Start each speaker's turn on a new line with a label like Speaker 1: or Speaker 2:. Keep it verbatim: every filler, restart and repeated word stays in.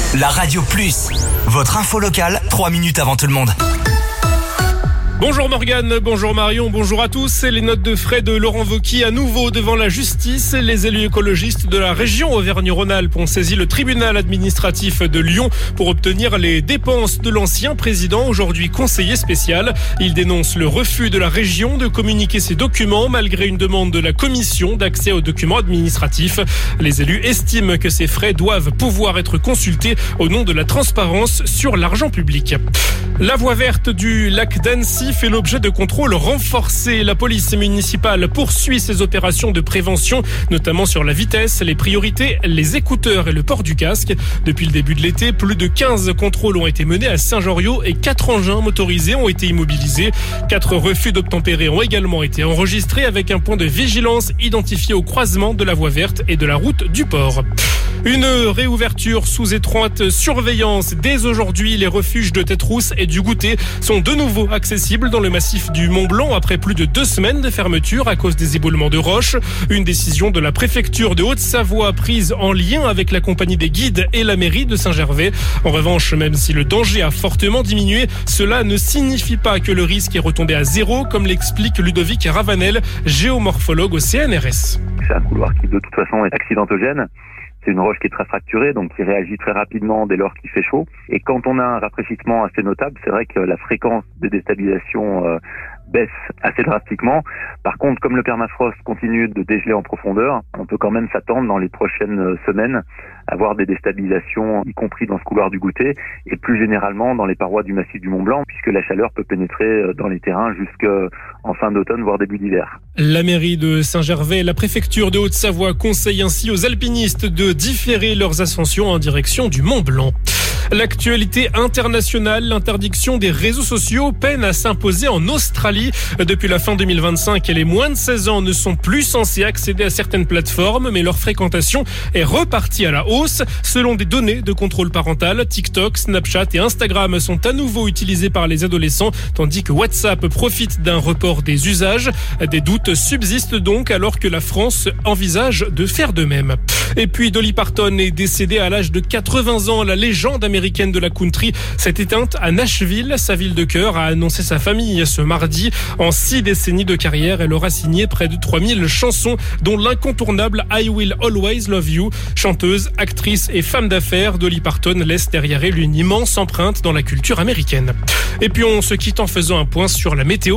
Speaker 1: La Radio Plus, votre info locale, trois minutes avant tout le monde.
Speaker 2: Bonjour Morgane, bonjour Marion, bonjour à tous. C'est les notes de frais de Laurent Wauquiez à nouveau devant la justice. Les élus écologistes de la région Auvergne-Rhône-Alpes ont saisi le tribunal administratif de Lyon pour obtenir les dépenses de l'ancien président, aujourd'hui conseiller spécial. Ils dénoncent le refus de la région de communiquer ses documents malgré une demande de la commission d'accès aux documents administratifs. Les élus estiment que ces frais doivent pouvoir être consultés au nom de la transparence sur l'argent public. La voie verte du lac d'Annecy fait l'objet de contrôles renforcés. La police municipale poursuit ses opérations de prévention, notamment sur la vitesse, les priorités, les écouteurs et le port du casque. Depuis le début de l'été, plus de quinze contrôles ont été menés à Saint-Joriot et quatre engins motorisés ont été immobilisés. Quatre refus d'obtempérer ont également été enregistrés avec un point de vigilance identifié au croisement de la voie verte et de la route du port. Une réouverture sous étroite surveillance. Dès aujourd'hui, les refuges de Tête-Rousse et du Goûter sont de nouveau accessibles dans le massif du Mont-Blanc après plus de deux semaines de fermeture à cause des éboulements de roches. Une décision de la préfecture de Haute-Savoie prise en lien avec la compagnie des guides et la mairie de Saint-Gervais. En revanche, même si le danger a fortement diminué, cela ne signifie pas que le risque est retombé à zéro, comme l'explique Ludovic Ravanel, géomorphologue au C N R S.
Speaker 3: C'est un couloir qui de toute façon est accidentogène. C'est une roche qui est très fracturée, donc qui réagit très rapidement dès lors qu'il fait chaud. Et quand on a un rafraîchissement assez notable, c'est vrai que la fréquence de déstabilisation euh, baisse assez drastiquement. Par contre, comme le permafrost continue de dégeler en profondeur, on peut quand même s'attendre dans les prochaines semaines à voir des déstabilisations, y compris dans ce couloir du Goûter, et plus généralement dans les parois du massif du Mont-Blanc, puisque la chaleur peut pénétrer dans les terrains jusqu'en fin d'automne, voire début d'hiver.
Speaker 2: La mairie de Saint-Gervais et la préfecture de Haute-Savoie conseillent ainsi aux alpinistes de différer leurs ascensions en direction du Mont-Blanc. L'actualité internationale, l'interdiction des réseaux sociaux peine à s'imposer en Australie. Depuis la fin deux mille vingt-cinq, les moins de seize ans ne sont plus censés accéder à certaines plateformes, mais leur fréquentation est repartie à la hausse. Selon des données de contrôle parental, TikTok, Snapchat et Instagram sont à nouveau utilisés par les adolescents, tandis que WhatsApp profite d'un report des usages. Des doutes subsistent donc alors que la France envisage de faire de même. Et puis Dolly Parton est décédée à l'âge de quatre-vingts ans. La légende américaine de la country s'est éteinte à Nashville. Sa ville de cœur a annoncé sa famille ce mardi. En six décennies de carrière, elle aura signé près de trois mille chansons, dont l'incontournable I Will Always Love You. Chanteuse, actrice et femme d'affaires, Dolly Parton laisse derrière elle une immense empreinte dans la culture américaine. Et puis on se quitte en faisant un point sur la météo.